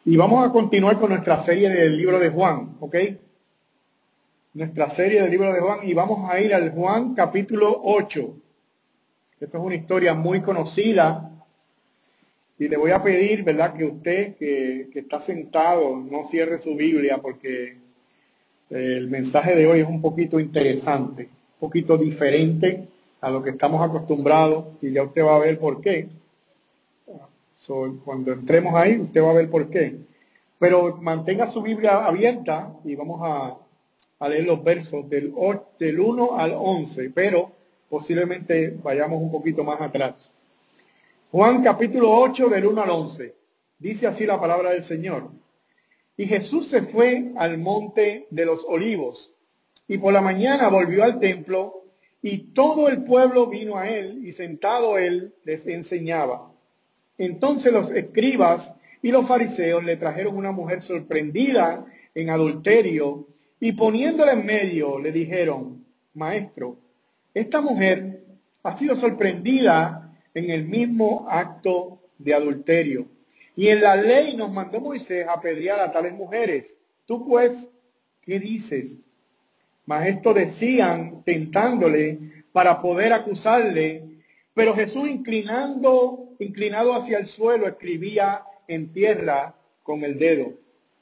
Y vamos a continuar con nuestra serie del libro de Juan, ¿ok? Nuestra serie del libro de Juan y vamos a ir al Juan capítulo 8. Esto es una historia muy conocida y le voy a pedir, ¿verdad?, que usted que está sentado no cierre su Biblia porque el mensaje de hoy es un poquito interesante, un poquito diferente a lo que estamos acostumbrados y ya usted va a ver por qué. Cuando entremos ahí, usted va a ver por qué. Pero mantenga su Biblia abierta y vamos a leer los versos del 1 al 11, pero posiblemente vayamos un poquito más atrás. Juan capítulo 8 del 1 al 11. Dice así la palabra del Señor. Y Jesús se fue al monte de los olivos y por la mañana volvió al templo y todo el pueblo vino a él y sentado él les enseñaba. Entonces los escribas y los fariseos le trajeron una mujer sorprendida en adulterio y poniéndola en medio le dijeron, Maestro, esta mujer ha sido sorprendida en el mismo acto de adulterio. Y en la ley nos mandó Moisés a apedrear a tales mujeres. Tú pues, ¿qué dices? Mas esto decían tentándole para poder acusarle. Pero Jesús inclinado hacia el suelo, escribía en tierra con el dedo.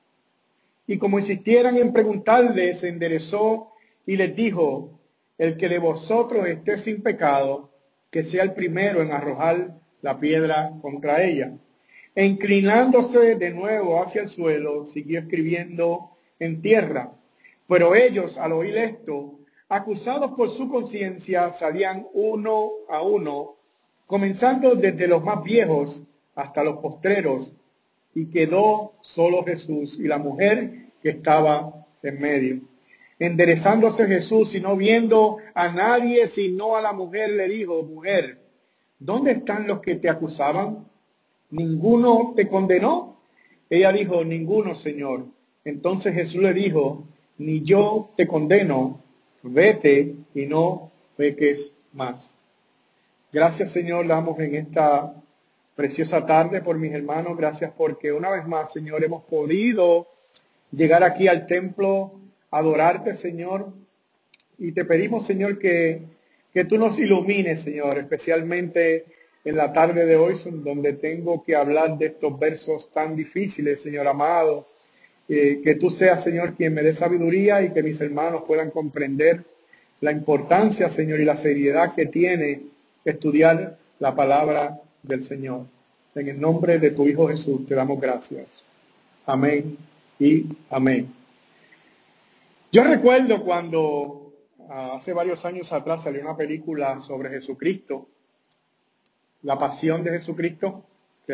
Y como insistieran en preguntarle, se enderezó y les dijo, el que de vosotros esté sin pecado, que sea el primero en arrojar la piedra contra ella. E inclinándose de nuevo hacia el suelo, siguió escribiendo en tierra. Pero ellos, al oír esto, acusados por su conciencia, salían uno a uno, comenzando desde los más viejos hasta los postreros, y quedó solo Jesús y la mujer que estaba en medio. Enderezándose Jesús y no viendo a nadie sino a la mujer, le dijo, mujer, ¿dónde están los que te acusaban? ¿Ninguno te condenó? Ella dijo, ninguno, Señor. Entonces Jesús le dijo, ni yo te condeno, vete y no peques más. Gracias, Señor, damos en esta preciosa tarde por mis hermanos. Gracias porque una vez más, Señor, hemos podido llegar aquí al templo, adorarte, Señor. Y te pedimos, Señor, que tú nos ilumines, Señor, especialmente en la tarde de hoy, donde tengo que hablar de estos versos tan difíciles, Señor amado. Que tú seas, Señor, quien me dé sabiduría y que mis hermanos puedan comprender la importancia, Señor, y la seriedad que tiene estudiar la palabra del Señor. En el nombre de tu Hijo Jesús te damos gracias. Amén y amén. Yo recuerdo cuando hace varios años atrás salió una película sobre Jesucristo, La Pasión de Jesucristo, que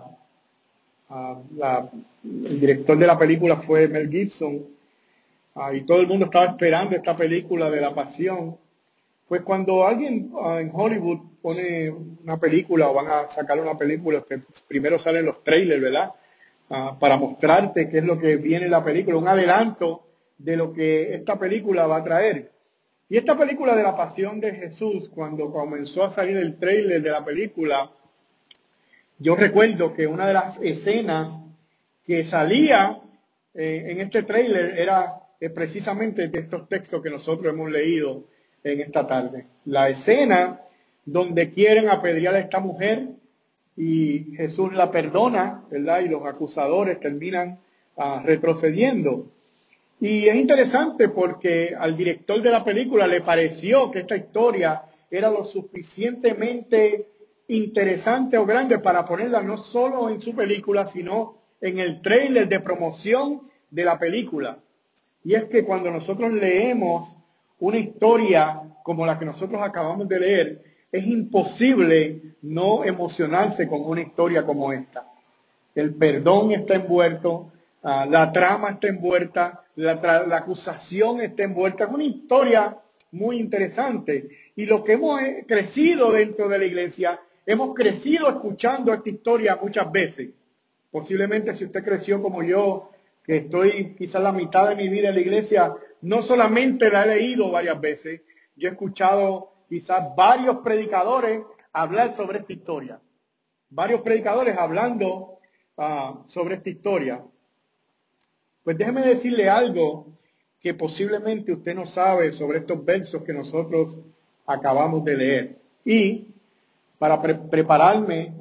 el director de la película fue Mel Gibson, y todo el mundo estaba esperando esta película de La Pasión. Pues cuando alguien en Hollywood pone una película o van a sacar una película, que primero salen los trailers, ¿verdad? Para mostrarte qué es lo que viene en la película, un adelanto de lo que esta película va a traer. Y esta película de La Pasión de Jesús, cuando comenzó a salir el trailer de la película, yo recuerdo que una de las escenas que salía en este trailer era precisamente de estos textos que nosotros hemos leído en esta tarde. La escena donde quieren apedrear a esta mujer y Jesús la perdona, ¿verdad? Y los acusadores terminan retrocediendo. Y es interesante porque al director de la película le pareció que esta historia era lo suficientemente interesante o grande para ponerla no solo en su película, sino en el tráiler de promoción de la película. Y es que cuando nosotros leemos una historia como la que nosotros acabamos de leer, es imposible no emocionarse con una historia como esta. El perdón está envuelto, la trama está envuelta, la acusación está envuelta. Es una historia muy interesante. Y lo que hemos crecido dentro de la iglesia, hemos crecido escuchando esta historia muchas veces. Posiblemente si usted creció como yo, que estoy quizás la mitad de mi vida en la iglesia, no solamente la he leído varias veces, yo he escuchado quizás varios predicadores hablar sobre esta historia. Varios predicadores hablando sobre esta historia. Pues déjeme decirle algo que posiblemente usted no sabe sobre estos versos que nosotros acabamos de leer. Y para prepararme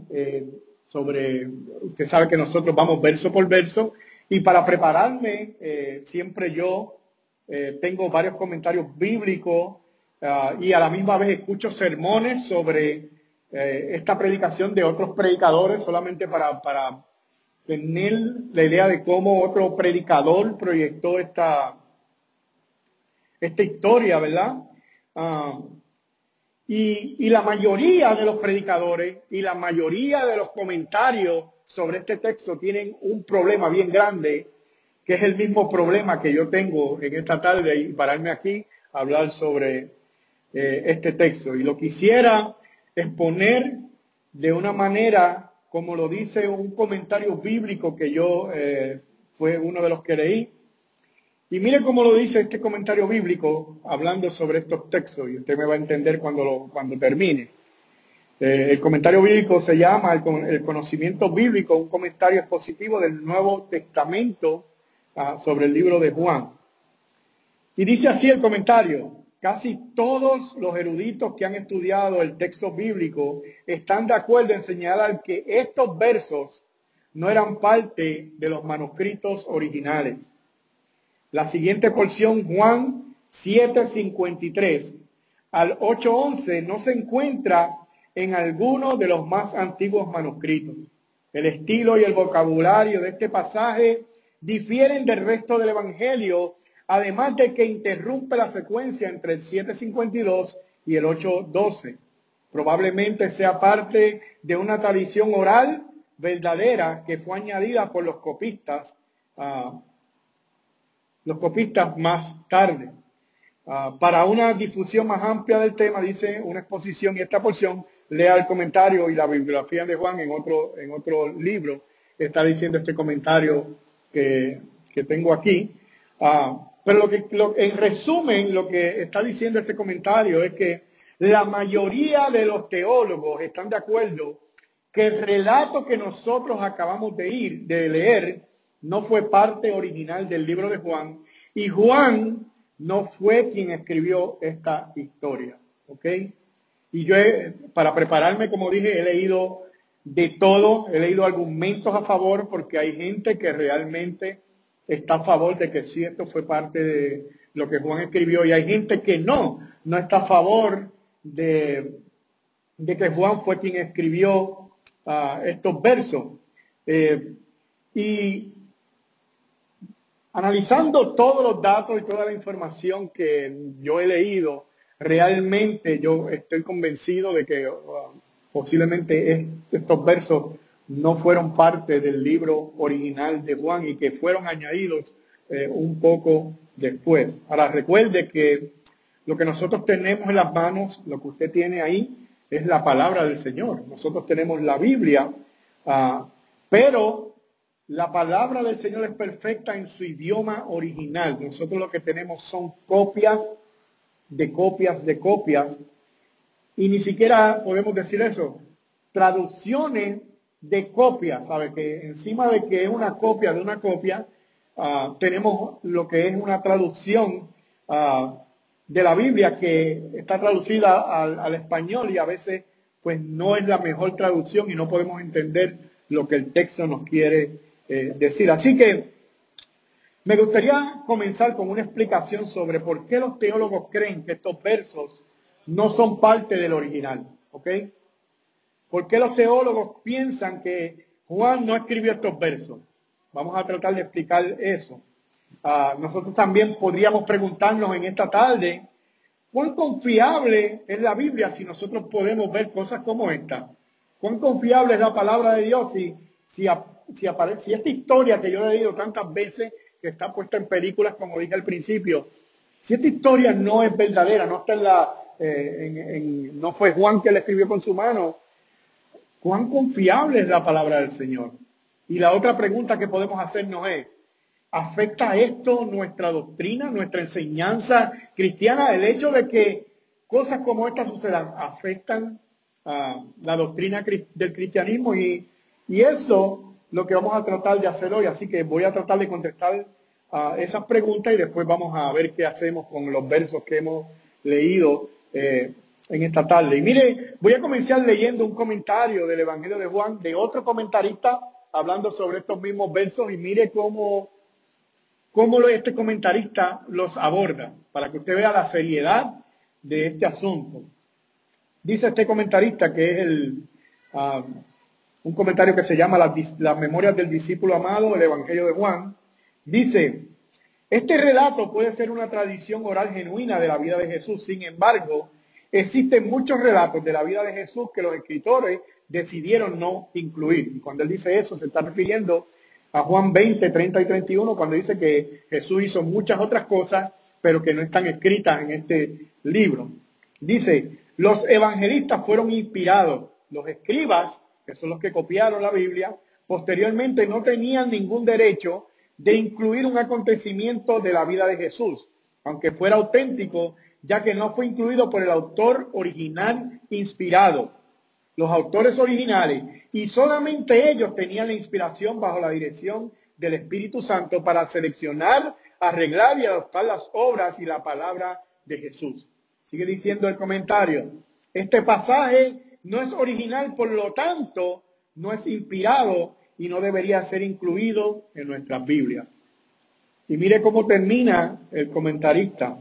usted sabe que nosotros vamos verso por verso, y para prepararme siempre yo tengo varios comentarios bíblicos y a la misma vez escucho sermones sobre esta predicación de otros predicadores, solamente para tener la idea de cómo otro predicador proyectó esta historia, ¿verdad? Y la mayoría de los predicadores y la mayoría de los comentarios sobre este texto tienen un problema bien grande, que es el mismo problema que yo tengo en esta tarde y pararme aquí a hablar sobre este texto. Y lo quisiera exponer de una manera, como lo dice un comentario bíblico que yo fue uno de los que leí. Y mire cómo lo dice este comentario bíblico hablando sobre estos textos, y usted me va a entender cuando termine. El comentario bíblico se llama el conocimiento bíblico, un comentario expositivo del Nuevo Testamento sobre el libro de Juan. Y dice así el comentario: casi todos los eruditos que han estudiado el texto bíblico están de acuerdo en señalar que estos versos no eran parte de los manuscritos originales. La siguiente porción, Juan 7:53 al 8:11, no se encuentra en alguno de los más antiguos manuscritos. El estilo y el vocabulario de este pasaje difieren del resto del Evangelio, además de que interrumpe la secuencia entre el 7:52 y el 8:12. Probablemente sea parte de una tradición oral verdadera que fue añadida por los copistas más tarde. Para una difusión más amplia del tema, dice una exposición y esta porción, lea el comentario y la bibliografía de Juan en otro libro. Está diciendo este comentario que tengo aquí. Pero en resumen, lo que está diciendo este comentario es que la mayoría de los teólogos están de acuerdo que el relato que nosotros acabamos de leer no fue parte original del libro de Juan, y Juan no fue quien escribió esta historia, ¿ok? Y yo, para prepararme, como dije, he leído de todo, he leído argumentos a favor, porque hay gente que realmente está a favor de que sí, esto fue parte de lo que Juan escribió, y hay gente que no está a favor de que Juan fue quien escribió estos versos. Y analizando todos los datos y toda la información que yo he leído, realmente yo estoy convencido de que posiblemente estos versos no fueron parte del libro original de Juan y que fueron añadidos un poco después. Ahora, recuerde que lo que nosotros tenemos en las manos, lo que usted tiene ahí, es la palabra del Señor. Nosotros tenemos la Biblia, pero la palabra del Señor es perfecta en su idioma original. Nosotros lo que tenemos son copias de copias de copias, y ni siquiera podemos decir eso, traducciones de copias, ¿sabe? Que encima de que es una copia de una copia, tenemos lo que es una traducción de la Biblia que está traducida al español, y a veces pues no es la mejor traducción y no podemos entender lo que el texto nos quiere decir. Así que me gustaría comenzar con una explicación sobre por qué los teólogos creen que estos versos no son parte del original, ¿ok? ¿Por qué los teólogos piensan que Juan no escribió estos versos? Vamos a tratar de explicar eso. Nosotros también podríamos preguntarnos en esta tarde, ¿cuán confiable es la Biblia si nosotros podemos ver cosas como esta? ¿Cuán confiable es la palabra de Dios si esta historia que yo he leído tantas veces, que está puesta en películas, como dije al principio, si esta historia no es verdadera, no está no fue Juan que la escribió con su mano, ¿cuán confiable es la palabra del Señor? Y la otra pregunta que podemos hacernos es, ¿afecta esto nuestra doctrina, nuestra enseñanza cristiana? El hecho de que cosas como estas sucedan afectan la doctrina del cristianismo, y eso lo que vamos a tratar de hacer hoy. Así que voy a tratar de contestar esas preguntas y después vamos a ver qué hacemos con los versos que hemos leído en esta tarde. Y mire, voy a comenzar leyendo un comentario del Evangelio de Juan de otro comentarista hablando sobre estos mismos versos, y mire cómo este comentarista los aborda, para que usted vea la seriedad de este asunto. Dice este comentarista, que es un comentario que se llama las Memorias del Discípulo Amado, el Evangelio de Juan. Dice: este relato puede ser una tradición oral genuina de la vida de Jesús. Sin embargo, existen muchos relatos de la vida de Jesús que los escritores decidieron no incluir. Y cuando él dice eso, se está refiriendo a Juan 20, 30 y 31, cuando dice que Jesús hizo muchas otras cosas, pero que no están escritas en este libro. Dice: los evangelistas fueron inspirados. Los escribas, que son los que copiaron la Biblia, posteriormente no tenían ningún derecho de incluir un acontecimiento de la vida de Jesús, aunque fuera auténtico, ya que no fue incluido por el autor original inspirado. Los autores originales, y solamente ellos tenían la inspiración bajo la dirección del Espíritu Santo para seleccionar, arreglar y adoptar las obras y la palabra de Jesús. Sigue diciendo el comentario: este pasaje no es original, por lo tanto, no es inspirado y no debería ser incluido en nuestras Biblias. Y mire cómo termina el comentarista: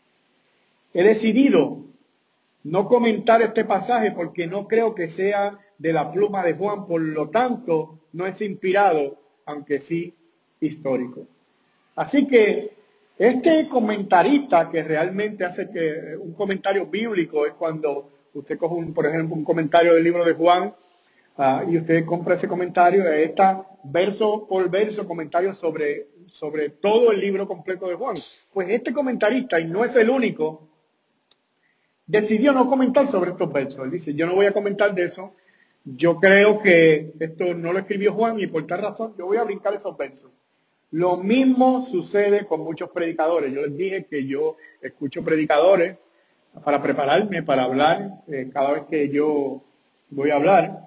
he decidido no comentar este pasaje porque no creo que sea de la pluma de Juan, por lo tanto, no es inspirado, aunque sí histórico. Así que este comentarista, que realmente hace que un comentario bíblico, es cuando usted coge, por ejemplo, un comentario del libro de Juan, y usted compra ese comentario, está verso por verso, comentarios sobre todo el libro completo de Juan. Pues este comentarista, y no es el único, decidió no comentar sobre estos versos. Él dice: yo no voy a comentar de eso, yo creo que esto no lo escribió Juan y por tal razón yo voy a brincar esos versos. Lo mismo sucede con muchos predicadores. Yo les dije que yo escucho predicadores para prepararme, para hablar, cada vez que yo voy a hablar.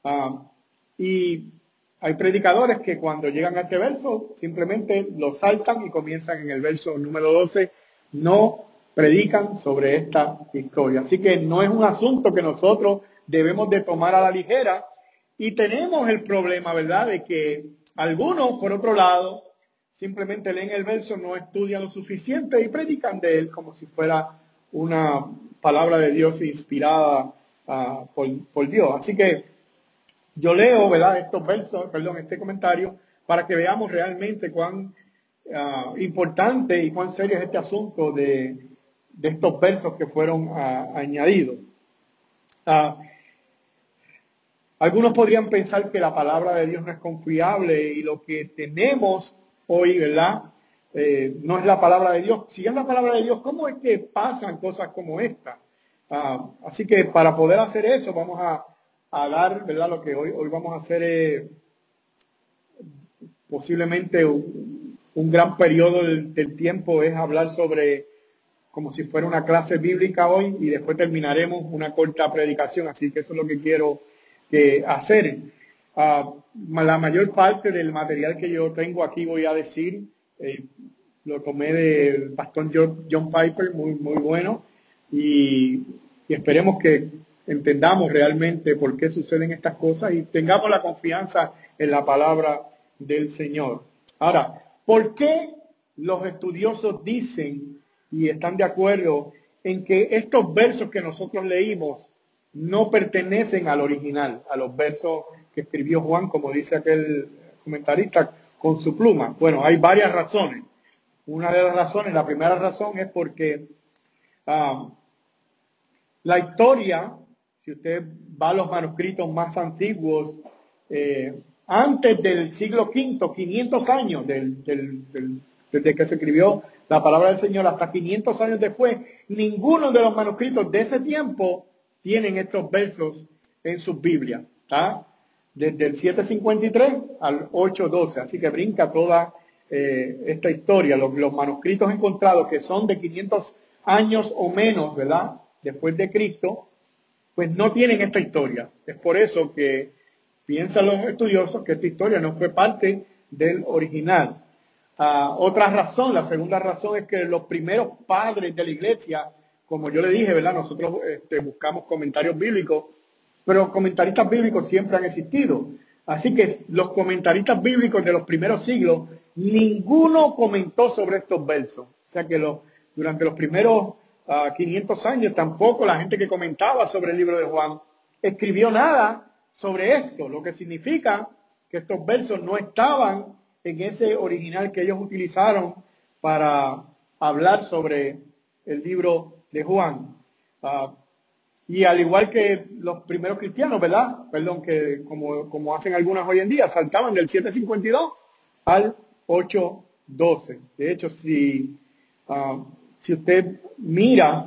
Y hay predicadores que cuando llegan a este verso simplemente lo saltan y comienzan en el verso número 12. No predican sobre esta historia. Así que no es un asunto que nosotros debemos de tomar a la ligera. Y tenemos el problema, ¿verdad?, de que algunos, por otro lado, simplemente leen el verso, no estudian lo suficiente y predican de él como si fuera una palabra de Dios inspirada por Dios. Así que yo leo, ¿verdad?, este comentario, para que veamos realmente cuán importante y cuán serio es este asunto de estos versos que fueron añadidos. Algunos podrían pensar que la palabra de Dios no es confiable y lo que tenemos hoy, ¿verdad?, no es la palabra de Dios. Si es la palabra de Dios, ¿cómo es que pasan cosas como esta? Así que para poder hacer eso vamos a dar, ¿verdad?, lo que hoy vamos a hacer posiblemente un gran periodo del tiempo es hablar sobre, como si fuera una clase bíblica hoy, y después terminaremos una corta predicación. Así que eso es lo que quiero hacer. La mayor parte del material que yo tengo aquí, voy a decir, lo tomé del pastor John Piper, muy bueno, y esperemos que entendamos realmente por qué suceden estas cosas y tengamos la confianza en la palabra del Señor. Ahora, ¿por qué los estudiosos dicen y están de acuerdo en que estos versos que nosotros leímos no pertenecen al original, a los versos que escribió Juan, como dice aquel comentarista, con su pluma? Bueno, hay varias razones. Una de las razones, la primera razón es porque la historia, si usted va a los manuscritos más antiguos, antes del siglo V, 500 años desde que se escribió la palabra del Señor hasta 500 años después, ninguno de los manuscritos de ese tiempo tienen estos versos en sus Biblias, desde el 753 al 812, así que brinca toda esta historia. Los manuscritos encontrados, que son de 500 años o menos, ¿verdad?, después de Cristo, pues no tienen esta historia. Es por eso que piensan los estudiosos que esta historia no fue parte del original. Otra razón, la segunda razón es que los primeros padres de la iglesia, como yo le dije, ¿verdad? Nosotros buscamos comentarios bíblicos, pero comentaristas bíblicos siempre han existido. Así que los comentaristas bíblicos de los primeros siglos, ninguno comentó sobre estos versos. O sea que durante los primeros 500 años tampoco la gente que comentaba sobre el libro de Juan escribió nada sobre esto, lo que significa que estos versos no estaban en ese original que ellos utilizaron para hablar sobre el libro de Juan. Y al igual que los primeros cristianos, ¿verdad? Perdón, que como hacen algunas hoy en día, saltaban del 752 al 812. De hecho, si usted mira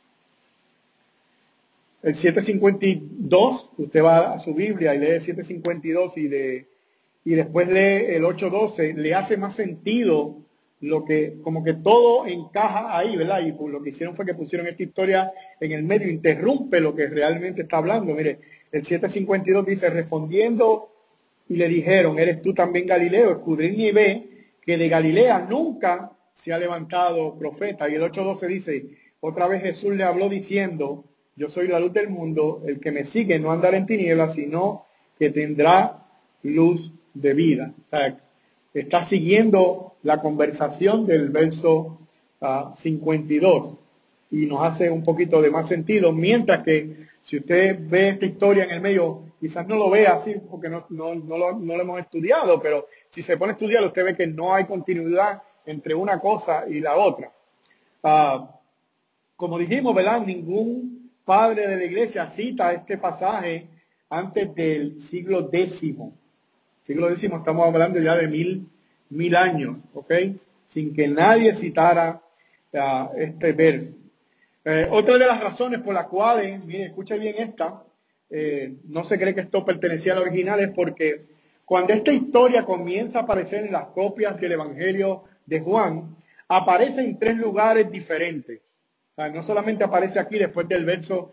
el 752, usted va a su Biblia y lee el 752 y después lee el 812, le hace más sentido como que todo encaja ahí, ¿verdad? Y pues lo que hicieron fue que pusieron esta historia en el medio, interrumpe lo que realmente está hablando. Mire, el 752 dice, respondiendo y le dijeron, ¿eres tú también Galileo? Escudriña y ve que de Galilea nunca se ha levantado profeta. Y el 8:12 dice, otra vez Jesús le habló diciendo, yo soy la luz del mundo, el que me sigue no andará en tinieblas, sino que tendrá luz de vida. O sea, está siguiendo la conversación del verso 52 y nos hace un poquito de más sentido, mientras que si usted ve esta historia en el medio, quizás no lo vea así porque no lo hemos estudiado, pero si se pone a estudiar usted ve que no hay continuidad entre una cosa y la otra. Como dijimos, ¿verdad? Ningún padre de la iglesia cita este pasaje antes del siglo X. Siglo X, estamos hablando ya de mil años, ¿ok? Sin que nadie citara este verso. Otra de las razones por las cuales, mire, escuche bien esta, no se cree que esto pertenecía al original, es porque cuando esta historia comienza a aparecer en las copias del Evangelio de Juan, aparece en 3 lugares diferentes. O sea, no solamente aparece aquí después del verso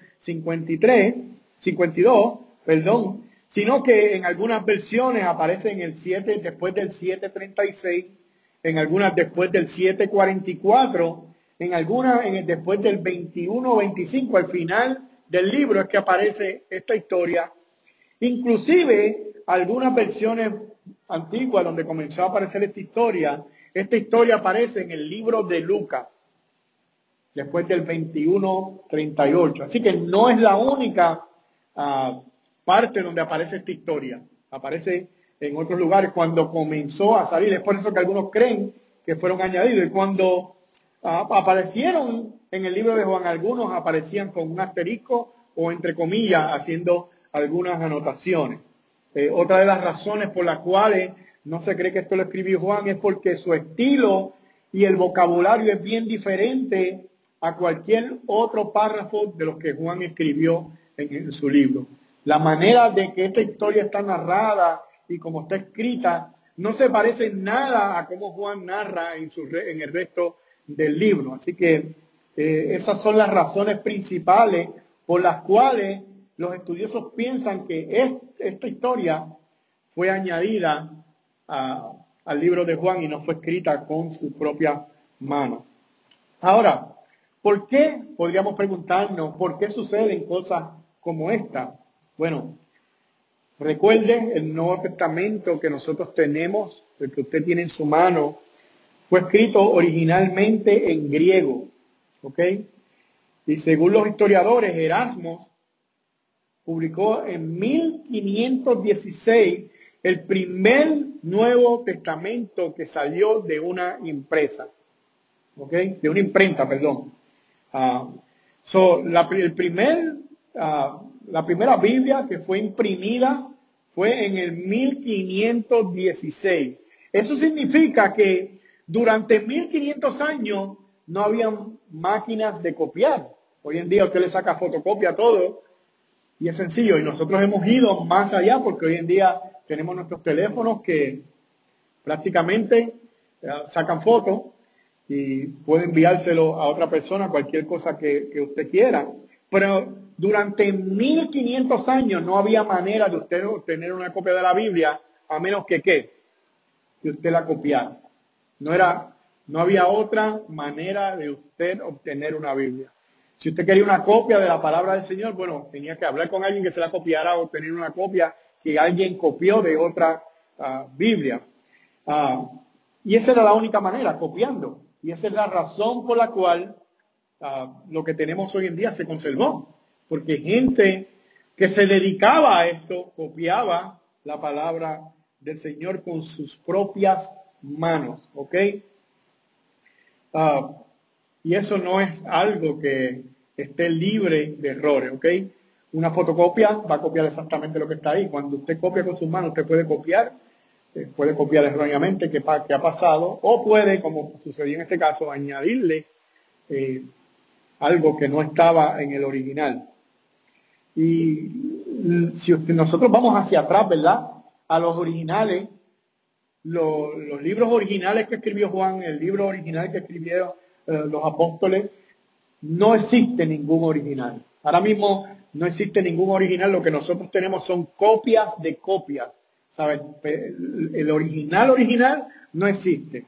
52, sino que en algunas versiones aparece en el 7, después del 7:36, en algunas después del 7:44, en algunas después del 21:25, al final del libro es que aparece esta historia. Inclusive algunas versiones antiguas donde comenzó a aparecer esta historia aparece en el libro de Lucas, después del 21:38. Así que no es la única parte donde aparece esta historia. Aparece en otros lugares cuando comenzó a salir. Es por eso que algunos creen que fueron añadidos. Y cuando aparecieron en el libro de Juan, algunos aparecían con un asterisco o entre comillas haciendo algunas anotaciones. Otra de las razones por las cuales no se cree que esto lo escribió Juan es porque su estilo y el vocabulario es bien diferente a cualquier otro párrafo de los que Juan escribió en su libro. La manera de que esta historia está narrada y como está escrita no se parece nada a cómo Juan narra en el resto del libro. Así que esas son las razones principales por las cuales los estudiosos piensan que esta historia fue añadida al libro de Juan y no fue escrita con su propia mano. Ahora, ¿por qué? Podríamos preguntarnos, ¿por qué suceden cosas como esta? Bueno, recuerden el Nuevo Testamento que nosotros tenemos, el que usted tiene en su mano, fue escrito originalmente en griego, ¿ok? Y según los historiadores, Erasmo publicó en 1516 el primer Nuevo Testamento que salió de una impresa, ¿ok? De una imprenta, perdón. La primera Biblia que fue imprimida fue en el 1516. Eso significa que durante 1500 años no habían máquinas de copiar. Hoy en día usted le saca fotocopia a todo y es sencillo. Y nosotros hemos ido más allá porque hoy en día tenemos nuestros teléfonos que prácticamente sacan fotos y puede enviárselo a otra persona, cualquier cosa que usted quiera. Pero durante 1500 años no había manera de usted obtener una copia de la Biblia, a menos que ¿qué? Que usted la copiara. No había otra manera de usted obtener una Biblia. Si usted quería una copia de la palabra del Señor, bueno, tenía que hablar con alguien que se la copiara o obtener una copia que alguien copió de otra Biblia. Y esa era la única manera, copiando. Y esa es la razón por la cual lo que tenemos hoy en día se conservó. Porque gente que se dedicaba a esto copiaba la palabra del Señor con sus propias manos. ¿Ok? Y eso no es algo que esté libre de errores. ¿Ok? Una fotocopia va a copiar exactamente lo que está ahí. Cuando usted copia con sus manos, usted puede copiar erróneamente qué ha pasado, o puede, como sucedió en este caso, añadirle algo que no estaba en el original. Y si nosotros vamos hacia atrás, ¿verdad? A los originales, los libros originales que escribió Juan, el libro original que escribieron los apóstoles, no existe ningún original. Ahora mismo no existe ningún original, lo que nosotros tenemos son copias de copias. ¿Sabes? El original no existe.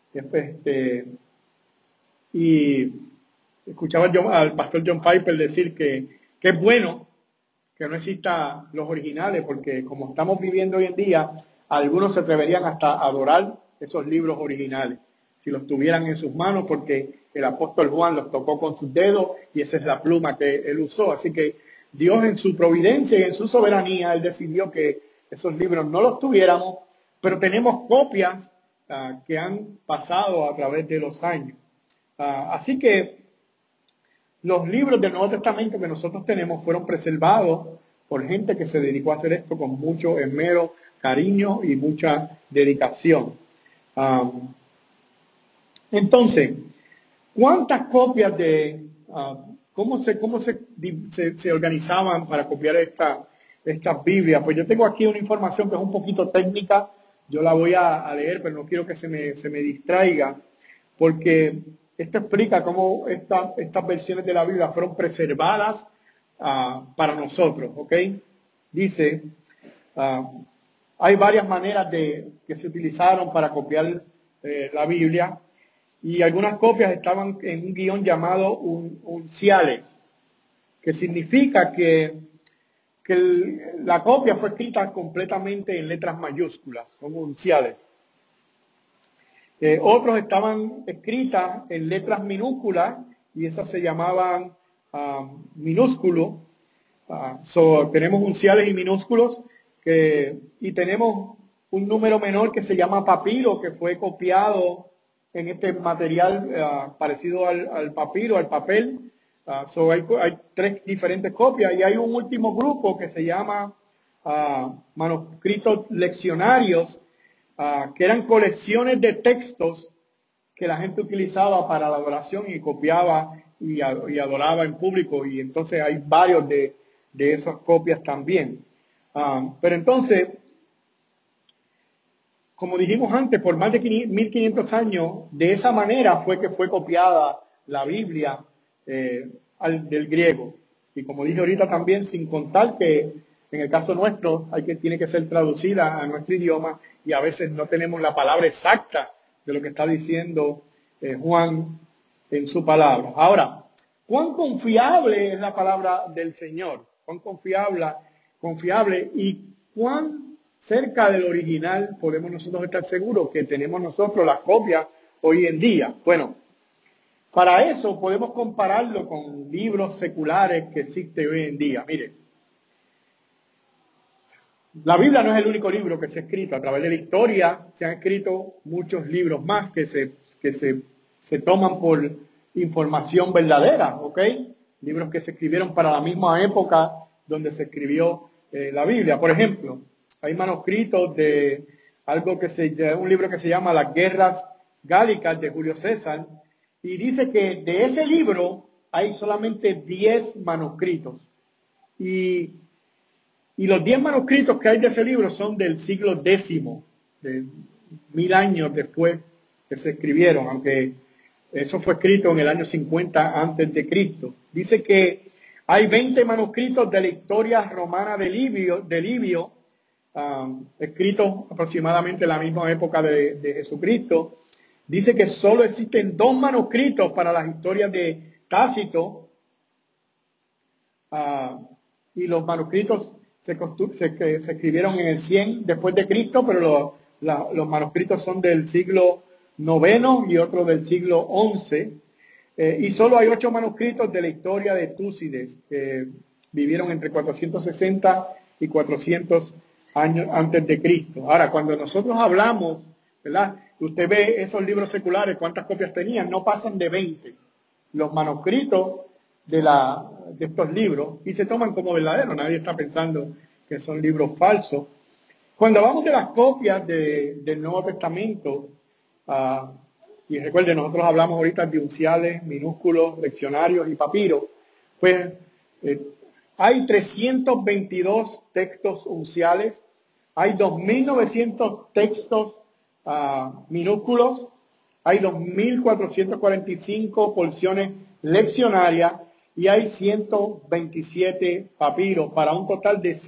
Y escuchaba al pastor John Piper decir que es bueno que no existan los originales, porque como estamos viviendo hoy en día, algunos se atreverían hasta a adorar esos libros originales, si los tuvieran en sus manos, porque el apóstol Juan los tocó con sus dedos y esa es la pluma que él usó. Así que Dios en su providencia y en su soberanía, él decidió que esos libros no los tuviéramos, pero tenemos copias que han pasado a través de los años. Así que los libros del Nuevo Testamento que nosotros tenemos fueron preservados por gente que se dedicó a hacer esto con mucho esmero, cariño y mucha dedicación. Entonces, ¿cuántas copias cómo se organizaban para copiar estas Biblias? Pues yo tengo aquí una información que es un poquito técnica, yo la voy a leer, pero no quiero que se me distraiga, porque esto explica cómo estas versiones de la Biblia fueron preservadas para nosotros, ¿ok? Dice, hay varias maneras que se utilizaron para copiar la Biblia, y algunas copias estaban en un guión llamado unciales, que significa que la copia fue escrita completamente en letras mayúsculas, son unciales. Otros estaban escritas en letras minúsculas y esas se llamaban minúsculos. Tenemos unciales y minúsculos y tenemos un número menor que se llama papiro, que fue copiado en este material parecido al papiro, al papel. Hay 3 diferentes copias y hay un último grupo que se llama manuscritos leccionarios, que eran colecciones de textos que la gente utilizaba para la adoración y copiaba y adoraba en público, y entonces hay varios de esas copias también. Pero entonces, como dijimos antes, por más de 1500 años, de esa manera fue que fue copiada la Biblia del griego. Y como dije ahorita también, sin contar que en el caso nuestro tiene que ser traducida a nuestro idioma y a veces no tenemos la palabra exacta de lo que está diciendo Juan en su palabra. Ahora, ¿cuán confiable es la palabra del Señor? ¿Cuán confiable y cuán cerca del original podemos nosotros estar seguros que tenemos nosotros las copias hoy en día? Bueno, para eso podemos compararlo con libros seculares que existen hoy en día. Mire, la Biblia no es el único libro que se ha escrito. A través de la historia se han escrito muchos libros más que se toman por información verdadera, ¿ok? Libros que se escribieron para la misma época donde se escribió la Biblia. Por ejemplo, hay manuscritos de un libro que se llama Las Guerras Gálicas de Julio César, y dice que de ese libro hay solamente 10 manuscritos. Y los 10 manuscritos que hay de ese libro son del siglo X, de 1000 años después que se escribieron, aunque eso fue escrito en el año 50 antes de Cristo. Dice que Hay 20 manuscritos de la historia romana de Livio, escritos aproximadamente en la misma época de Jesucristo. Dice que solo existen 2 manuscritos para las historias de Tácito, y los manuscritos se escribieron en el 100 después de Cristo, pero los manuscritos son del siglo IX y otros del siglo XI. Y solo hay 8 manuscritos de la historia de Túcides, que vivieron entre 460 y 400 años antes de Cristo. Ahora, cuando nosotros hablamos, ¿verdad? Usted ve esos libros seculares, cuántas copias tenían, no pasan de 20. Los manuscritos de estos libros, y se toman como verdaderos, nadie está pensando que son libros falsos. Cuando hablamos de las copias del Nuevo Testamento, y recuerden, nosotros hablamos ahorita de unciales, minúsculos, leccionarios y papiros, pues hay 322 textos unciales, hay 2.900 textos minúsculos, hay 2.445 porciones leccionarias y hay 127 papiros para un total de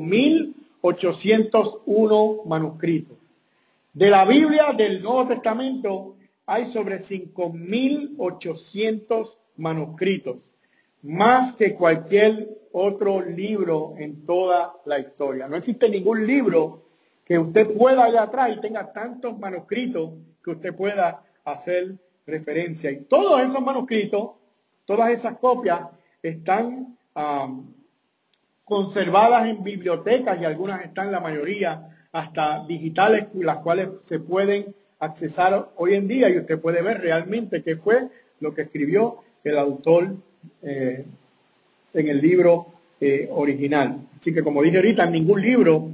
5.801 manuscritos. De la Biblia del Nuevo Testamento hay sobre 5.800 manuscritos, más que cualquier otro libro en toda la historia. No existe ningún libro que usted pueda allá atrás y tenga tantos manuscritos que usted pueda hacer referencia. Y todos esos manuscritos, todas esas copias están conservadas en bibliotecas y algunas están, la mayoría, hasta digitales, las cuales se pueden accesar hoy en día y usted puede ver realmente qué fue lo que escribió el autor en el libro original. Así que, como dije ahorita, ningún libro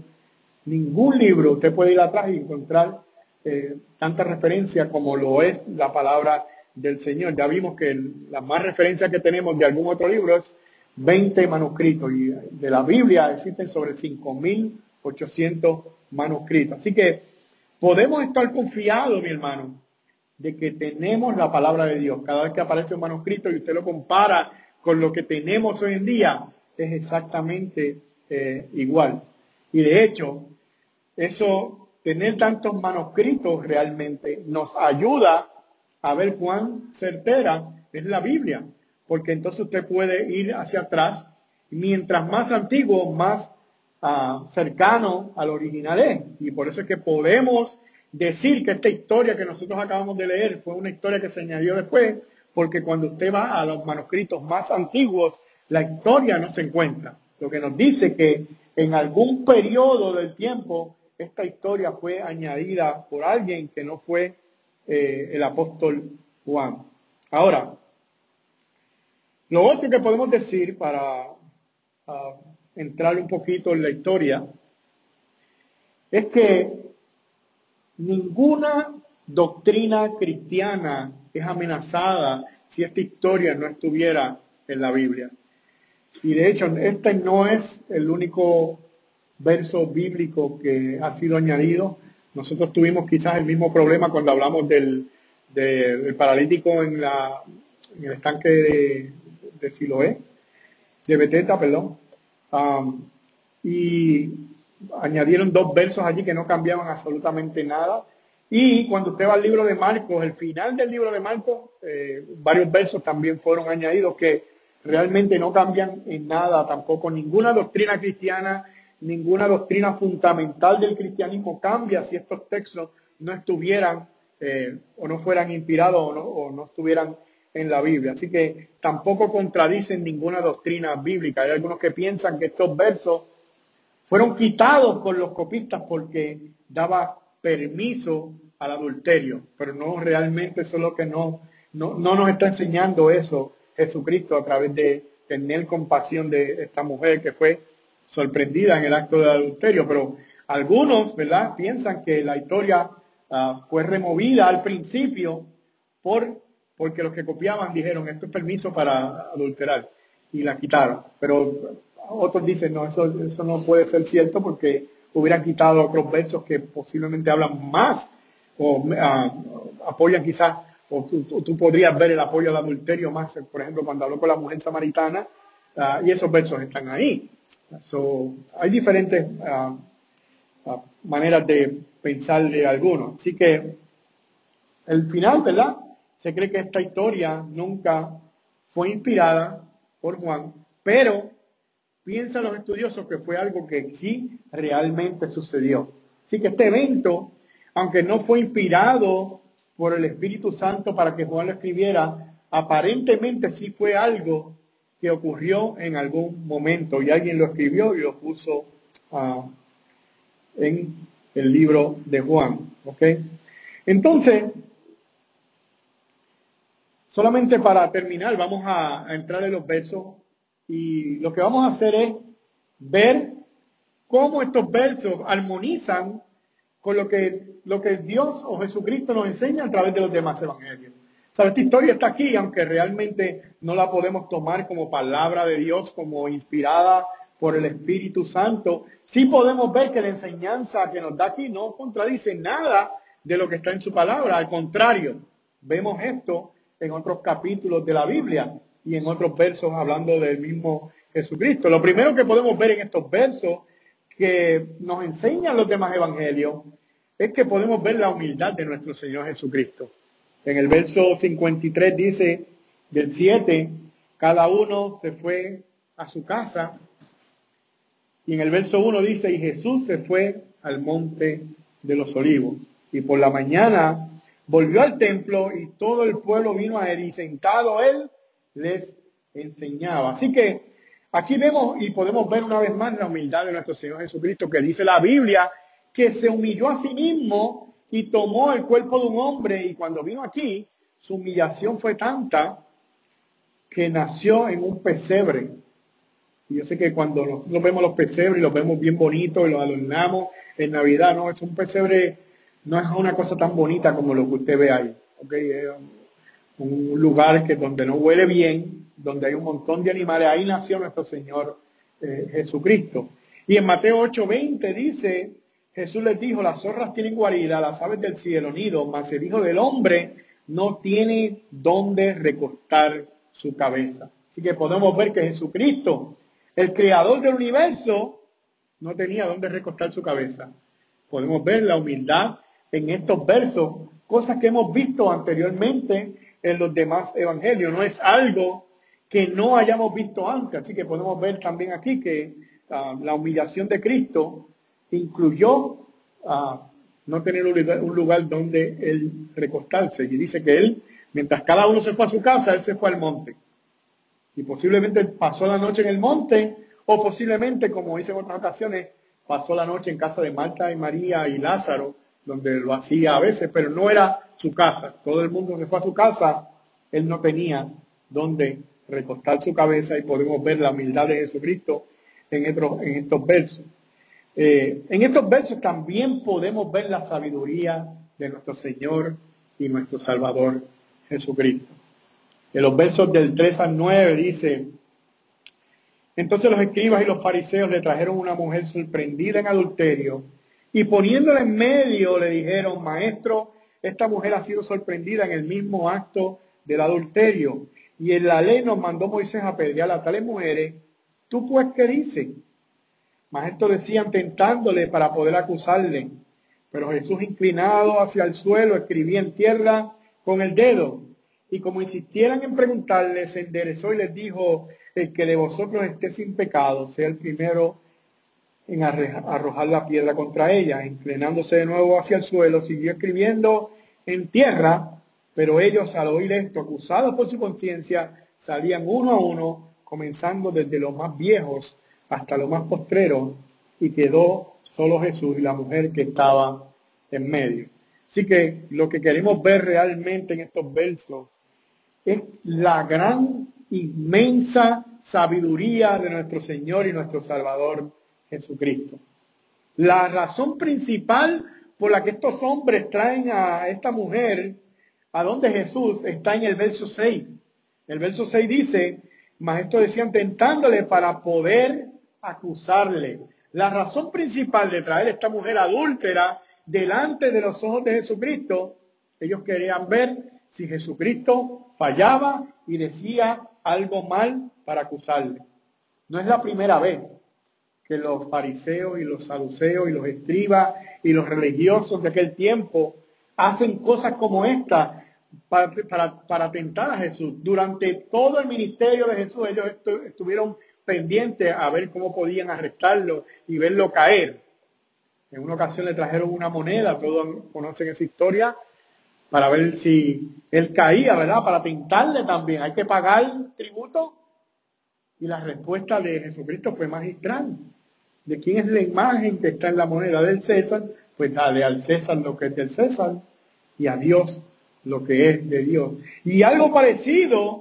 usted puede ir atrás y encontrar tanta referencia como lo es la palabra del Señor. Ya vimos que la más referencia que tenemos de algún otro libro es 20 manuscritos y de la Biblia existen sobre 5.800 manuscritos. Así que podemos estar confiados, mi hermano, de que tenemos la palabra de Dios. Cada vez que aparece un manuscrito y usted lo compara con lo que tenemos hoy en día, es exactamente igual. Y de hecho, tener tantos manuscritos realmente nos ayuda a ver cuán certera es la Biblia, porque entonces usted puede ir hacia atrás, y mientras más antiguo, más cercano al original es. Y por eso es que podemos decir que esta historia que nosotros acabamos de leer fue una historia que se añadió después, porque cuando usted va a los manuscritos más antiguos, la historia no se encuentra. Lo que nos dice que en algún periodo del tiempo esta historia fue añadida por alguien que no fue el apóstol Juan. Ahora, lo otro que podemos decir para entrar un poquito en la historia es que ninguna doctrina cristiana es amenazada si esta historia no estuviera en la Biblia. Y de hecho, este no es el único verso bíblico que ha sido añadido. Nosotros tuvimos quizás el mismo problema cuando hablamos del paralítico en el estanque de Siloé, de Betesda, perdón. Y añadieron 2 versos allí que no cambiaban absolutamente nada. Y cuando usted va al libro de Marcos, el final del libro de Marcos, varios versos también fueron añadidos que realmente no cambian en nada tampoco. Ninguna doctrina cristiana, ninguna doctrina fundamental del cristianismo cambia si estos textos no estuvieran o no fueran inspirados o no estuvieran en la Biblia. Así que tampoco contradicen ninguna doctrina bíblica. Hay algunos que piensan que estos versos fueron quitados por los copistas porque daba permiso al adulterio, pero no, realmente eso es lo que no nos está enseñando eso Jesucristo a través de tener compasión de esta mujer que fue sorprendida en el acto de adulterio. Pero algunos, ¿verdad?, piensan que la historia fue removida al principio porque los que copiaban dijeron esto es permiso para adulterar y la quitaron. Pero otros dicen no, eso no puede ser cierto porque hubieran quitado otros versos que posiblemente hablan más o apoyan quizás, o tú podrías ver el apoyo al adulterio más, por ejemplo, cuando habló con la mujer samaritana, y esos versos están ahí. Hay diferentes maneras de pensar de algunos. Así que el final, ¿verdad? Se cree que esta historia nunca fue inspirada por Juan, pero piensan los estudiosos que fue algo que sí realmente sucedió. Así que este evento, aunque no fue inspirado por el Espíritu Santo para que Juan lo escribiera, aparentemente sí fue algo que ocurrió en algún momento y alguien lo escribió y lo puso en el libro de Juan. ¿Ok? Entonces, solamente para terminar, vamos a entrar en los versos y lo que vamos a hacer es ver cómo estos versos armonizan con lo que Dios o Jesucristo nos enseña a través de los demás evangelios. ¿Sabe? Esta historia está aquí, aunque realmente no la podemos tomar como palabra de Dios, como inspirada por el Espíritu Santo. Sí podemos ver que la enseñanza que nos da aquí no contradice nada de lo que está en su palabra. Al contrario, vemos esto en otros capítulos de la Biblia y en otros versos hablando del mismo Jesucristo. Lo primero que podemos ver en estos versos que nos enseñan los demás evangelios es que podemos ver la humildad de nuestro Señor Jesucristo. En el verso 53 dice, del 7, cada uno se fue a su casa. Y en el verso 1 dice, y Jesús se fue al monte de los olivos. Y por la mañana volvió al templo y todo el pueblo vino a él y sentado él les enseñaba. Así que aquí vemos y podemos ver una vez más la humildad de nuestro Señor Jesucristo, que dice la Biblia que se humilló a sí mismo y tomó el cuerpo de un hombre, y cuando vino aquí su humillación fue tanta que nació en un pesebre. Y yo sé que cuando nosotros vemos los pesebres y los vemos bien bonitos y los adornamos en Navidad, no, es un pesebre, no es una cosa tan bonita como lo que usted ve ahí. ¿Okay? Es un lugar donde no huele bien, donde hay un montón de animales. Ahí nació nuestro Señor Jesucristo. Y en Mateo 8:20 dice, Jesús les dijo, las zorras tienen guarida, las aves del cielo nido, mas el Hijo del Hombre no tiene dónde recostar su cabeza. Así que podemos ver que Jesucristo, el creador del universo, no tenía dónde recostar su cabeza. Podemos ver la humildad en estos versos, cosas que hemos visto anteriormente en los demás evangelios. No es algo que no hayamos visto antes. Así que podemos ver también aquí que la humillación de Cristo incluyó no tener un lugar donde él recostarse. Y dice que él, mientras cada uno se fue a su casa, él se fue al monte. Y posiblemente pasó la noche en el monte, o posiblemente, como dice en otras ocasiones, pasó la noche en casa de Marta y María y Lázaro, donde lo hacía a veces, pero no era su casa. Todo el mundo se fue a su casa, él no tenía donde recostar su cabeza, y podemos ver la humildad de Jesucristo en estos versos. En estos versos también podemos ver la sabiduría de nuestro Señor y nuestro Salvador Jesucristo. En los versos del 3 al 9 dice, entonces los escribas y los fariseos le trajeron una mujer sorprendida en adulterio y poniéndola en medio le dijeron, maestro, esta mujer ha sido sorprendida en el mismo acto del adulterio y en la ley nos mandó Moisés a apedrear a tales mujeres. ¿Tú pues qué dices? Mas esto decían tentándole para poder acusarle. Pero Jesús, inclinado hacia el suelo, escribía en tierra con el dedo. Y como insistieran en preguntarle, se enderezó y les dijo, el que de vosotros esté sin pecado, sea el primero en arrojar la piedra contra ella. Inclinándose de nuevo hacia el suelo, siguió escribiendo en tierra, pero ellos al oír esto, acusados por su conciencia, salían uno a uno, comenzando desde los más viejos hasta los más postreros, y quedó solo Jesús y la mujer que estaba en medio. Así que lo que queremos ver realmente en estos versos es la gran, inmensa sabiduría de nuestro Señor y nuestro Salvador Jesucristo. La razón principal por la que estos hombres traen a esta mujer a donde Jesús está en el verso 6. El verso 6 dice, mas esto decían tentándole para poder acusarle. La razón principal de traer a esta mujer adúltera delante de los ojos de Jesucristo, ellos querían ver si Jesucristo fallaba y decía algo mal para acusarle. No es la primera vez que los fariseos y los saduceos y los escribas y los religiosos de aquel tiempo hacen cosas como esta para tentar a Jesús. Durante todo el ministerio de Jesús ellos estuvieron pendientes a ver cómo podían arrestarlo y verlo caer. En una ocasión le trajeron una moneda, todos conocen esa historia, para ver si él caía, ¿verdad? Para tentarle también. ¿Hay que pagar tributo? Y la respuesta de Jesucristo fue magistral. ¿De quién es la imagen que está en la moneda? Del César. Pues dale al César lo que es del César y a Dios lo que es de Dios. Y algo parecido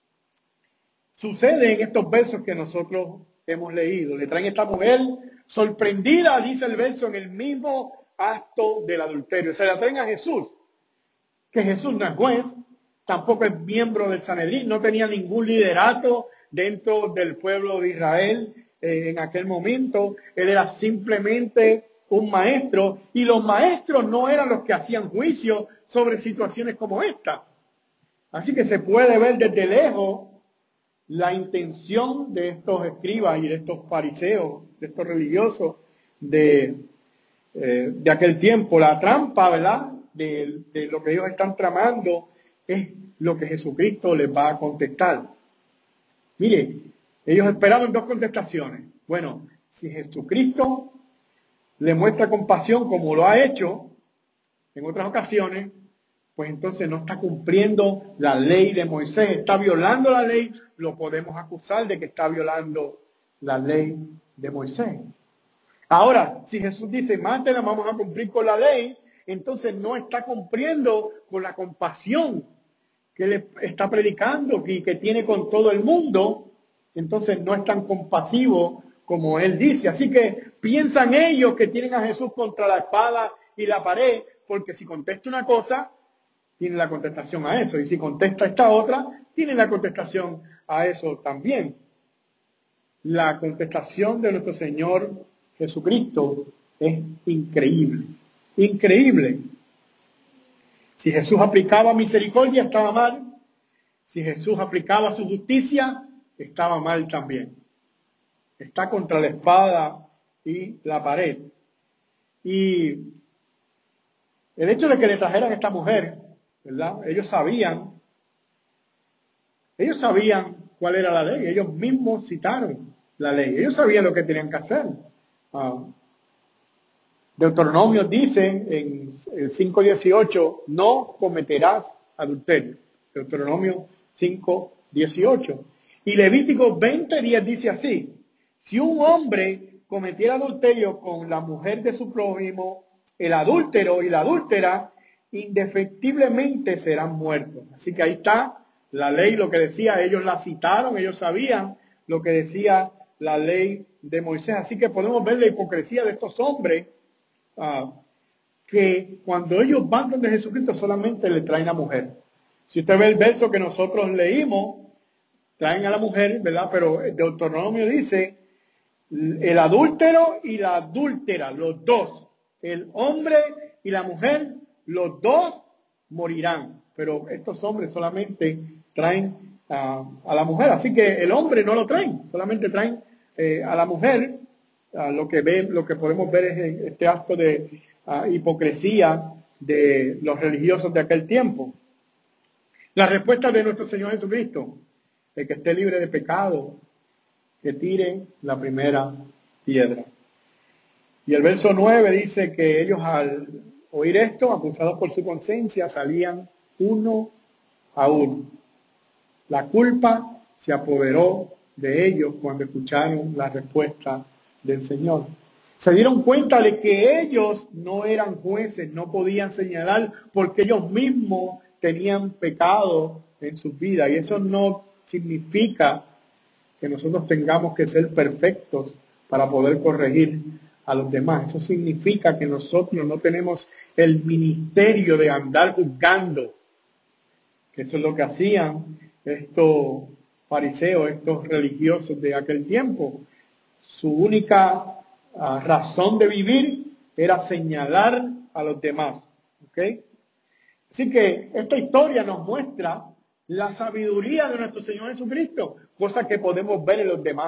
sucede en estos versos que nosotros hemos leído. Le traen a esta mujer sorprendida, dice el verso, en el mismo acto del adulterio. Se la traen a Jesús, que Jesús no es juez, tampoco es miembro del Sanedrín, no tenía ningún liderato dentro del pueblo de Israel en aquel momento. Él era simplemente un maestro, y los maestros no eran los que hacían juicio sobre situaciones como esta. Así que se puede ver desde lejos la intención de estos escribas y de estos fariseos, de estos religiosos de aquel tiempo. La trampa, ¿verdad?, de lo que ellos están tramando es lo que Jesucristo les va a contestar. Mire, ellos esperaban dos contestaciones. Bueno, si Jesucristo le muestra compasión como lo ha hecho en otras ocasiones, pues entonces no está cumpliendo la ley de Moisés, está violando la ley, lo podemos acusar de que está violando la ley de Moisés. Ahora, si Jesús dice, mátela, vamos a cumplir con la ley, entonces no está cumpliendo con la compasión que le está predicando y que tiene con todo el mundo, entonces no es tan compasivo como él dice. Así que piensan ellos que tienen a Jesús contra la espada y la pared, porque si contesta una cosa, tiene la contestación a eso, y si contesta esta otra, tiene la contestación a eso también. La contestación de nuestro Señor Jesucristo es increíble, increíble. Si Jesús aplicaba misericordia, estaba mal. Si Jesús aplicaba su justicia, estaba mal también. Está contra la espada y la pared. Y el hecho de que le trajeran a esta mujer, ¿verdad? Ellos sabían cuál era la ley. Ellos mismos citaron la ley. Ellos sabían lo que tenían que hacer. Deuteronomio dice en el 5:18, no cometerás adulterio. Deuteronomio 5:18. Y Levítico 20:10 dice así, si un hombre cometiera adulterio con la mujer de su prójimo, el adúltero y la adúltera indefectiblemente serán muertos. Así que ahí está la ley, lo que decía, ellos la citaron, ellos sabían lo que decía la ley de Moisés. Así que podemos ver la hipocresía de estos hombres, que cuando ellos van donde Jesucristo solamente le traen a la mujer. Si usted ve el verso que nosotros leímos, traen a la mujer, ¿verdad? Pero Deuteronomio dice, el adúltero y la adúltera, los dos, el hombre y la mujer, los dos morirán. Pero estos hombres solamente traen a la mujer. Así que el hombre no lo traen, solamente traen a la mujer. Lo que podemos ver es este acto de hipocresía de los religiosos de aquel tiempo. La respuesta de nuestro Señor Jesucristo, el que esté libre de pecado, que tire la primera piedra. Y el verso 9 dice que ellos, al oír esto, acusados por su conciencia, salían uno a uno. La culpa se apoderó de ellos cuando escucharon la respuesta del Señor. Se dieron cuenta de que ellos no eran jueces, no podían señalar porque ellos mismos tenían pecado en sus vidas. Y eso no significa que nosotros tengamos que ser perfectos para poder corregir a los demás. Eso significa que nosotros no tenemos el ministerio de andar juzgando. Eso es lo que hacían estos fariseos, estos religiosos de aquel tiempo. Su única razón de vivir era señalar a los demás. ¿Okay? Así que esta historia nos muestra la sabiduría de nuestro Señor Jesucristo, cosa que podemos ver en los demás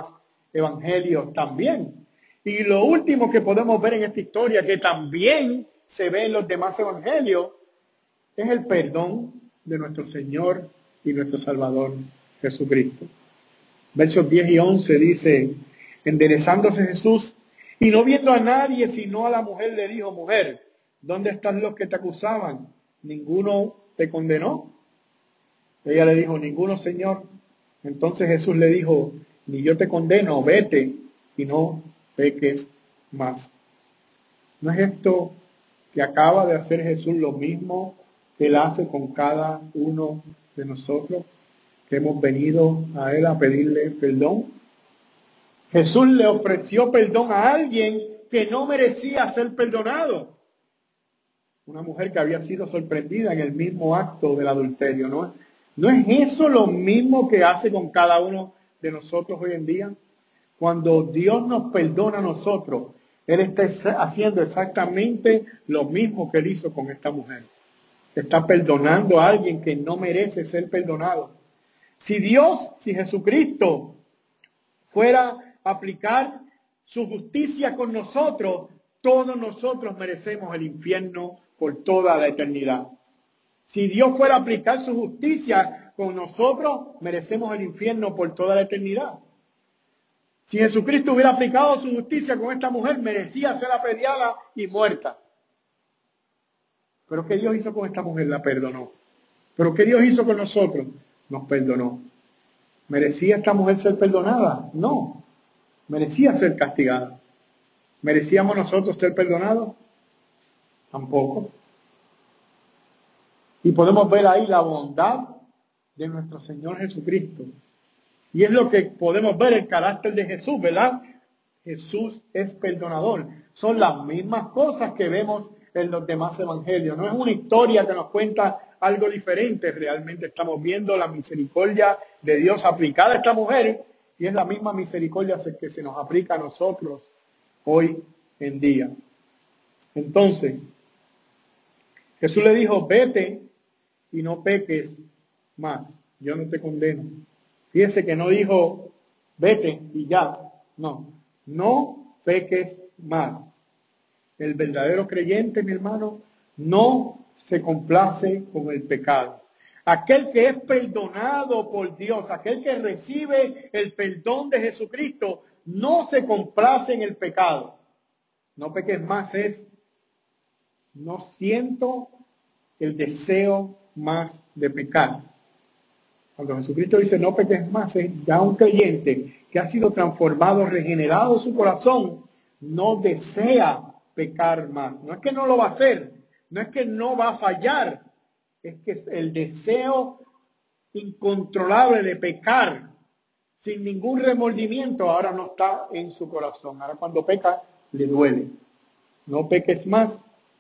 evangelios también. Y lo último que podemos ver en esta historia, que también se ve en los demás evangelios, es el perdón de nuestro Señor y nuestro Salvador Jesucristo. Versos 10 y 11 dice, enderezándose Jesús y no viendo a nadie sino a la mujer, le dijo, mujer, ¿dónde están los que te acusaban? ¿Ninguno te condenó? Ella le dijo, ninguno, Señor. Entonces Jesús le dijo, ni yo te condeno, vete y no peques más. ¿No es esto que acaba de hacer Jesús lo mismo que Él hace con cada uno de nosotros que hemos venido a Él a pedirle perdón? Jesús le ofreció perdón a alguien que no merecía ser perdonado. Una mujer que había sido sorprendida en el mismo acto del adulterio, ¿no? ¿No es eso lo mismo que hace con cada uno de nosotros hoy en día? Cuando Dios nos perdona a nosotros, Él está haciendo exactamente lo mismo que Él hizo con esta mujer. Está perdonando a alguien que no merece ser perdonado. Si Jesucristo fuera a aplicar su justicia con nosotros, todos nosotros merecemos el infierno por toda la eternidad. Si Dios fuera a aplicar su justicia con nosotros, merecemos el infierno por toda la eternidad. Si Jesucristo hubiera aplicado su justicia con esta mujer, merecía ser apedreada y muerta. Pero ¿qué Dios hizo con esta mujer? La perdonó. ¿Pero qué Dios hizo con nosotros? Nos perdonó. ¿Merecía esta mujer ser perdonada? No. Merecía ser castigada. ¿Merecíamos nosotros ser perdonados? Tampoco. Y podemos ver ahí la bondad de nuestro Señor Jesucristo. Y es lo que podemos ver, el carácter de Jesús, ¿verdad? Jesús es perdonador. Son las mismas cosas que vemos en los demás evangelios. No es una historia que nos cuenta algo diferente. Realmente estamos viendo la misericordia de Dios aplicada a esta mujer y es la misma misericordia que se nos aplica a nosotros hoy en día. Entonces, Jesús le dijo, vete y no peques más. Yo no te condeno. Fíjese que no dijo, vete y ya. No peques más. El verdadero creyente, mi hermano, no se complace con el pecado. Aquel que es perdonado por Dios, aquel que recibe el perdón de Jesucristo, no se complace en el pecado. No peques más es, no siento el deseo más de pecar. Cuando Jesucristo dice no peques más, es ya un creyente que ha sido transformado, regenerado en su corazón, no desea pecar más. No es que no lo va a hacer, no es que no va a fallar, es que el deseo incontrolable de pecar sin ningún remordimiento ahora no está en su corazón. Ahora cuando peca le duele. No peques más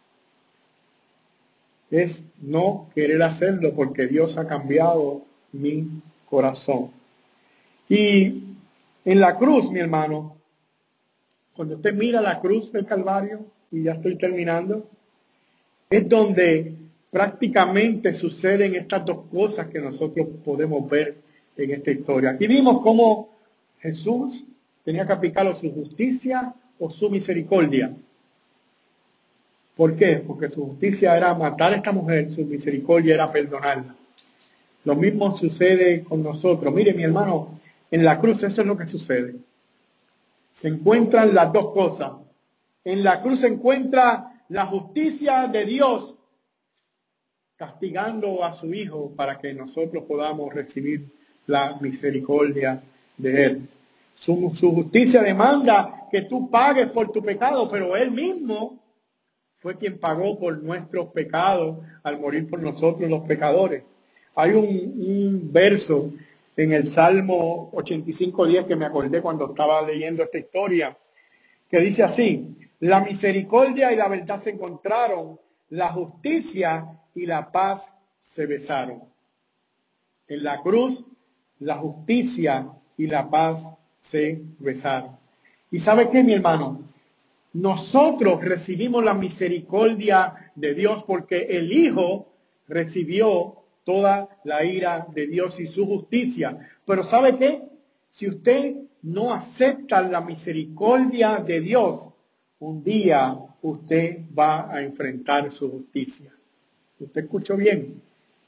es no querer hacerlo porque Dios ha cambiado mi corazón. Y en la cruz, mi hermano, cuando usted mira la cruz del Calvario, y ya estoy terminando, es donde prácticamente suceden estas dos cosas que nosotros podemos ver en esta historia. Aquí vimos cómo Jesús tenía que aplicar o su justicia o su misericordia. ¿Por qué? Porque su justicia era matar a esta mujer, su misericordia era perdonarla. Lo mismo sucede con nosotros. Mire, mi hermano, en la cruz eso es lo que sucede. Se encuentran las dos cosas. En la cruz se encuentra la justicia de Dios castigando a su Hijo para que nosotros podamos recibir la misericordia de Él. Su justicia demanda que tú pagues por tu pecado, pero Él mismo fue quien pagó por nuestros pecados al morir por nosotros los pecadores. Hay un verso en el Salmo 85:10 que me acordé cuando estaba leyendo esta historia, que dice así: la misericordia y la verdad se encontraron, la justicia y la paz se besaron. En la cruz, la justicia y la paz se besaron. ¿Y sabe qué, mi hermano? Nosotros recibimos la misericordia de Dios porque el Hijo recibió toda la ira de Dios y su justicia. Pero ¿sabe qué? Si usted no acepta la misericordia de Dios, un día usted va a enfrentar su justicia. ¿Usted escuchó bien?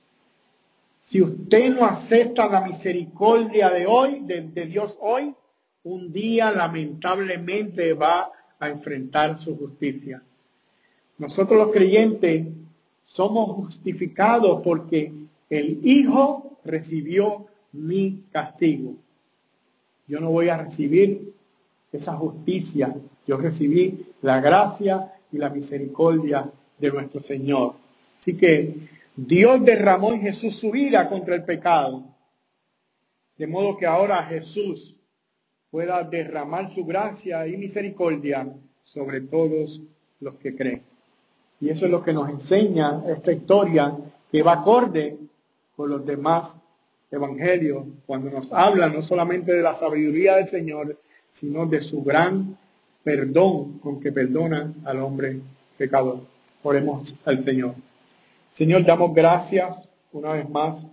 Si usted no acepta la misericordia de hoy, de Dios hoy, un día lamentablemente va a enfrentar su justicia. Nosotros los creyentes somos justificados porque el Hijo recibió mi castigo. Yo no voy a recibir esa justicia. Yo recibí la gracia y la misericordia de nuestro Señor. Así que Dios derramó en Jesús su ira contra el pecado. De modo que ahora Jesús pueda derramar su gracia y misericordia sobre todos los que creen. Y eso es lo que nos enseña esta historia, que va acorde con los demás evangelios, cuando nos habla no solamente de la sabiduría del Señor, sino de su gran perdón con que perdona al hombre pecador. Oremos al Señor. Señor, damos gracias una vez más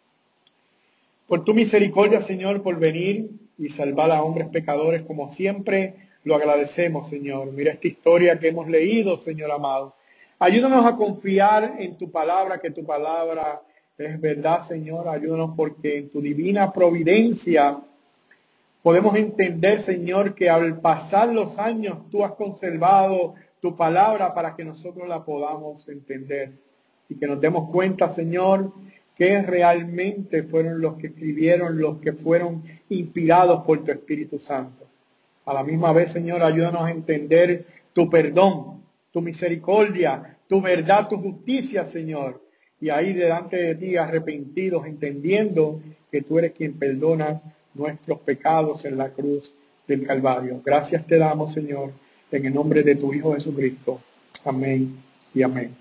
por tu misericordia, Señor, por venir y salvar a hombres pecadores, como siempre lo agradecemos, Señor. Mira esta historia que hemos leído, Señor amado. Ayúdanos a confiar en tu palabra, que tu palabra es verdad, Señor. Ayúdanos porque en tu divina providencia podemos entender, Señor, que al pasar los años tú has conservado tu palabra para que nosotros la podamos entender. Y que nos demos cuenta, Señor, que realmente fueron los que escribieron, los que fueron inspirados por tu Espíritu Santo. A la misma vez, Señor, ayúdanos a entender tu perdón, tu misericordia, tu verdad, tu justicia, Señor. Y ahí delante de ti arrepentidos, entendiendo que tú eres quien perdonas nuestros pecados en la cruz del Calvario. Gracias te damos, Señor, en el nombre de tu Hijo Jesucristo. Amén y amén.